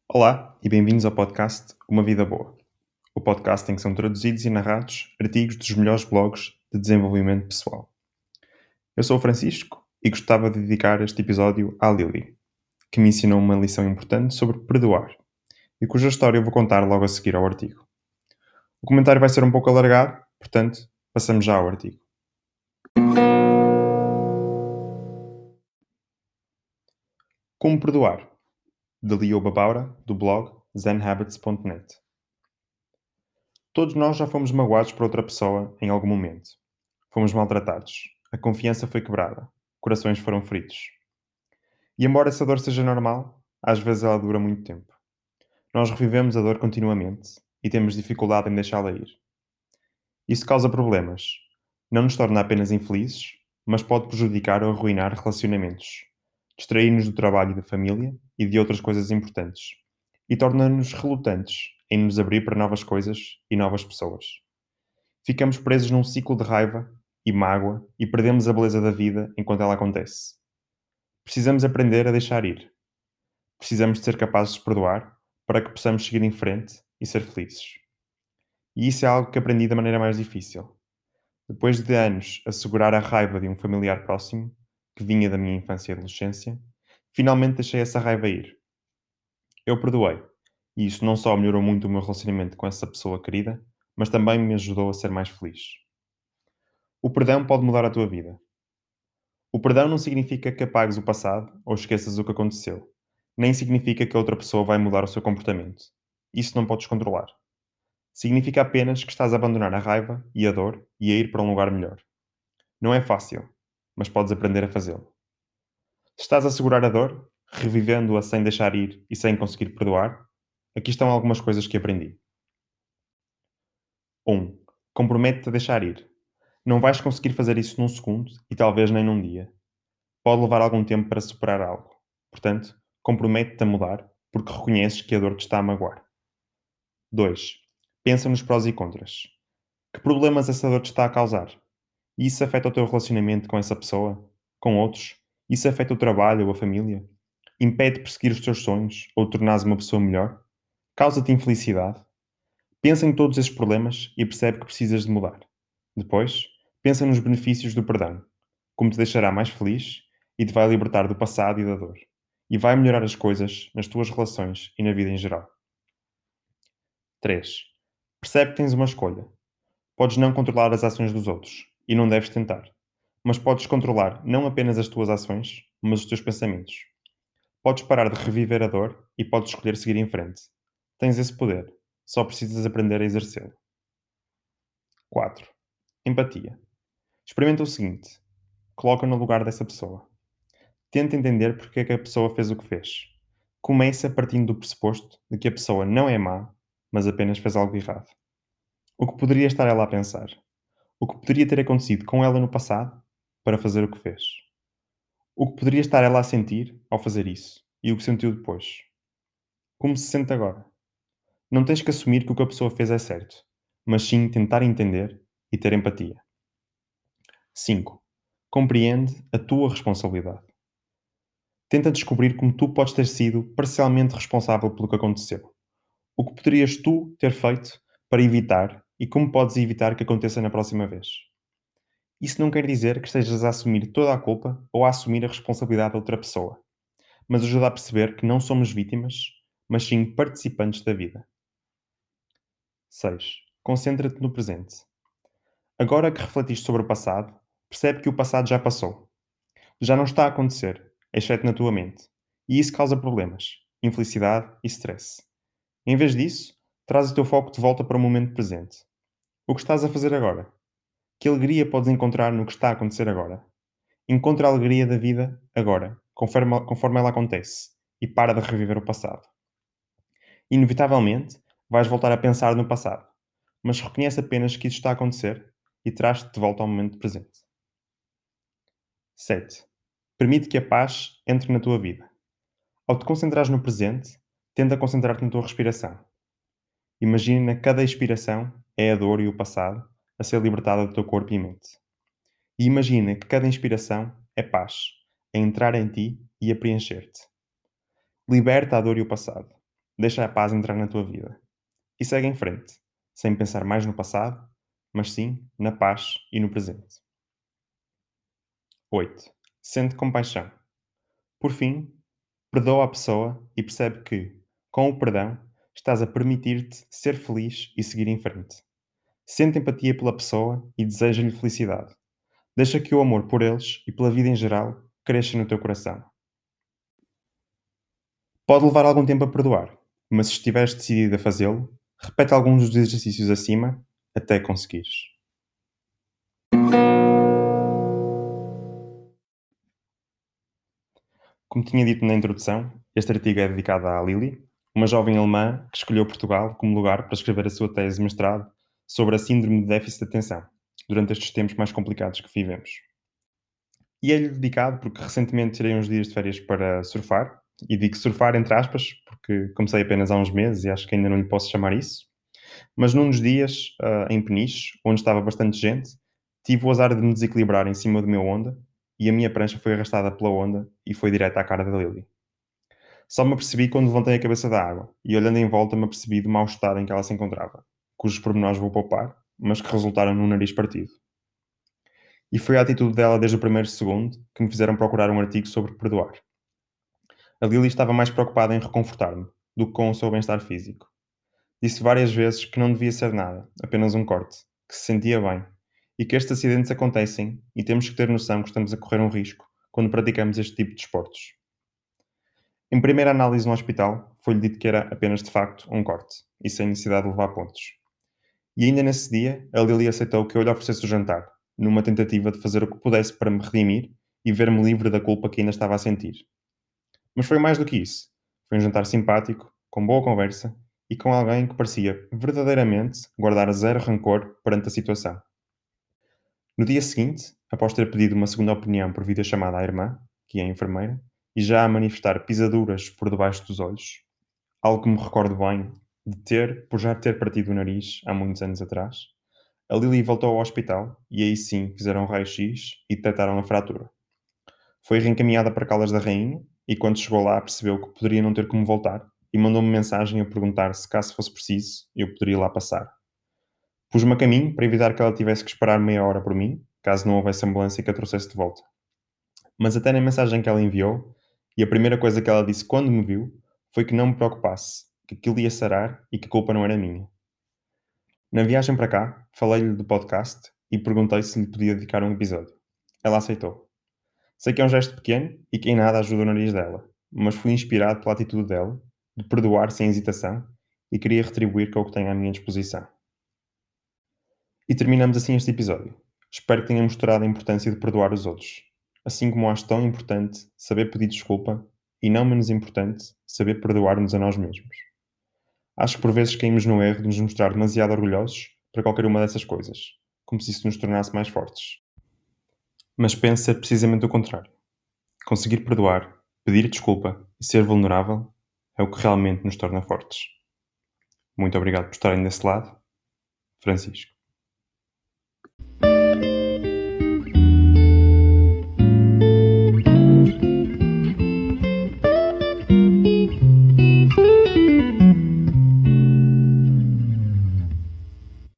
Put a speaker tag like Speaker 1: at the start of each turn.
Speaker 1: Olá e bem-vindos ao podcast Uma Vida Boa, o podcast em que são traduzidos e narrados artigos dos melhores blogs de desenvolvimento pessoal. Eu sou o Francisco e gostava de dedicar este episódio à Lily, que me ensinou uma lição importante sobre perdoar e cuja história eu vou contar logo a seguir ao artigo. O comentário vai ser um pouco alargado, portanto, passamos já ao artigo. Como perdoar? De Lioba Baura, do blog zenhabits.net. Todos nós já fomos magoados por outra pessoa em algum momento. Fomos maltratados. A confiança foi quebrada. Corações foram feridos. E embora essa dor seja normal, às vezes ela dura muito tempo. Nós revivemos a dor continuamente e temos dificuldade em deixá-la ir. Isso causa problemas. Não nos torna apenas infelizes, mas pode prejudicar ou arruinar relacionamentos, distrair-nos do trabalho e da família e de outras coisas importantes, e torna-nos relutantes em nos abrir para novas coisas e novas pessoas. Ficamos presos num ciclo de raiva e mágoa e perdemos a beleza da vida enquanto ela acontece. Precisamos aprender a deixar ir. Precisamos de ser capazes de perdoar para que possamos seguir em frente e ser felizes. E isso é algo que aprendi da maneira mais difícil. Depois de anos a segurar a raiva de um familiar próximo, que vinha da minha infância e adolescência, finalmente deixei essa raiva ir. Eu perdoei, e isso não só melhorou muito o meu relacionamento com essa pessoa querida, mas também me ajudou a ser mais feliz. O perdão pode mudar a tua vida. O perdão não significa que apagues o passado ou esqueças o que aconteceu. Nem significa que a outra pessoa vai mudar o seu comportamento. Isso não podes controlar. Significa apenas que estás a abandonar a raiva e a dor e a ir para um lugar melhor. Não é fácil, mas podes aprender a fazê-lo. Se estás a segurar a dor, revivendo-a sem deixar ir e sem conseguir perdoar, aqui estão algumas coisas que aprendi. 1. Compromete-te a deixar ir. Não vais conseguir fazer isso num segundo e talvez nem num dia. Pode levar algum tempo para superar algo. Portanto, compromete-te a mudar porque reconheces que a dor te está a magoar. 2. Pensa nos prós e contras. Que problemas essa dor te está a causar? E isso afeta o teu relacionamento com essa pessoa? Com outros? Isso afeta o trabalho ou a família? Impede de perseguir os teus sonhos ou tornares uma pessoa melhor? Causa-te infelicidade? Pensa em todos esses problemas e percebe que precisas de mudar. Depois, pensa nos benefícios do perdão, como te deixará mais feliz e te vai libertar do passado e da dor. E vai melhorar as coisas nas tuas relações e na vida em geral. 3. Percebe que tens uma escolha. Podes não controlar as ações dos outros, e não deves tentar. Mas podes controlar não apenas as tuas ações, mas os teus pensamentos. Podes parar de reviver a dor e podes escolher seguir em frente. Tens esse poder. Só precisas aprender a exercê-lo. 4. Empatia. Experimenta o seguinte. Coloca no lugar dessa pessoa. Tenta entender porque é que a pessoa fez o que fez. Começa partindo do pressuposto de que a pessoa não é má, mas apenas fez algo errado. O que poderia estar ela a pensar? O que poderia ter acontecido com ela no passado para fazer o que fez? O que poderia estar ela a sentir ao fazer isso? E o que sentiu depois? Como se sente agora? Não tens que assumir que o que a pessoa fez é certo, mas sim tentar entender e ter empatia. 5. Compreende a tua responsabilidade. Tenta descobrir como tu podes ter sido parcialmente responsável pelo que aconteceu. O que poderias tu ter feito para evitar e como podes evitar que aconteça na próxima vez. Isso não quer dizer que estejas a assumir toda a culpa ou a assumir a responsabilidade de outra pessoa, mas ajuda a perceber que não somos vítimas, mas sim participantes da vida. 6. Concentra-te no presente. Agora que refletiste sobre o passado, percebe que o passado já passou. Já não está a acontecer, exceto na tua mente. E isso causa problemas, infelicidade e stress. Em vez disso, traz o teu foco de volta para o momento presente. O que estás a fazer agora? Que alegria podes encontrar no que está a acontecer agora? Encontra a alegria da vida agora, conforme ela acontece, e para de reviver o passado. Inevitavelmente, vais voltar a pensar no passado, mas reconhece apenas que isso está a acontecer e traz-te de volta ao momento presente. 7. Permite que a paz entre na tua vida. Ao te concentrares no presente, tenta concentrar-te na tua respiração. Imagina cada expiração é a dor e o passado a ser libertada do teu corpo e mente. E imagina que cada inspiração é paz, a entrar em ti e a preencher-te. Liberta a dor e o passado. deixa a paz entrar na tua vida e segue em frente, sem pensar mais no passado, mas sim na paz e no presente. 8. Sente compaixão. Por fim, perdoa a pessoa e percebe que, com o perdão, estás a permitir-te ser feliz e seguir em frente. Sente empatia pela pessoa e deseja-lhe felicidade. Deixa que o amor por eles e pela vida em geral cresça no teu coração. Pode levar algum tempo a perdoar, mas se estiveres decidido a fazê-lo, repete alguns dos exercícios acima até conseguires. Como tinha dito na introdução, este artigo é dedicado à Lily, uma jovem alemã que escolheu Portugal como lugar para escrever a sua tese de mestrado sobre a síndrome de déficit de atenção, durante estes tempos mais complicados que vivemos. E é-lhe dedicado porque recentemente tirei uns dias de férias para surfar, e digo surfar entre aspas, porque comecei apenas há uns meses e acho que ainda não lhe posso chamar isso. Mas num dos dias, em Peniche, onde estava bastante gente, tive o azar de me desequilibrar em cima do meu onda e a minha prancha foi arrastada pela onda e foi direto à cara da Lily. Só me apercebi quando levantei a cabeça da água e olhando em volta me apercebi do mau estado em que ela se encontrava, cujos pormenores vou poupar, mas que resultaram num nariz partido. E foi a atitude dela desde o primeiro segundo que me fizeram procurar um artigo sobre perdoar. A Lily estava mais preocupada em reconfortar-me do que com o seu bem-estar físico. Disse várias vezes que não devia ser nada, apenas um corte, que se sentia bem, e que estes acidentes acontecem e temos que ter noção que estamos a correr um risco quando praticamos este tipo de desportos. Em primeira análise no hospital, foi-lhe dito que era apenas de facto um corte, e sem necessidade de levar pontos. E ainda nesse dia, a Lily aceitou que eu lhe oferecesse o jantar, numa tentativa de fazer o que pudesse para me redimir e ver-me livre da culpa que ainda estava a sentir. Mas foi mais do que isso. Foi um jantar simpático, com boa conversa e com alguém que parecia verdadeiramente guardar zero rancor perante a situação. No dia seguinte, após ter pedido uma segunda opinião por videochamada à irmã, que é enfermeira, e já a manifestar pisaduras por debaixo dos olhos, algo que me recordo bem de ter, por já ter partido o nariz há muitos anos atrás, a Lily voltou ao hospital e aí sim fizeram um raio-x e detectaram a fratura. Foi reencaminhada para Caldas da Rainha e quando chegou lá percebeu que poderia não ter como voltar e mandou-me mensagem a perguntar se caso fosse preciso eu poderia lá passar. Pus-me a caminho para evitar que ela tivesse que esperar meia hora por mim, caso não houvesse ambulância que a trouxesse de volta. Mas até na mensagem que ela enviou, e a primeira coisa que ela disse quando me viu, foi que não me preocupasse, que aquilo ia sarar e que a culpa não era minha. Na viagem para cá, falei-lhe do podcast e perguntei se lhe podia dedicar um episódio. Ela aceitou. Sei que é um gesto pequeno e que em nada ajuda o nariz dela, mas fui inspirado pela atitude dela, de perdoar sem hesitação, e queria retribuir com o que tenho à minha disposição. E terminamos assim este episódio. Espero que tenha mostrado a importância de perdoar os outros, assim como acho tão importante saber pedir desculpa e não menos importante saber perdoar-nos a nós mesmos. Acho que por vezes caímos no erro de nos mostrar demasiado orgulhosos para qualquer uma dessas coisas, como se isso nos tornasse mais fortes. Mas penso ser precisamente o contrário. Conseguir perdoar, pedir desculpa e ser vulnerável é o que realmente nos torna fortes. Muito obrigado por estarem desse lado. Francisco.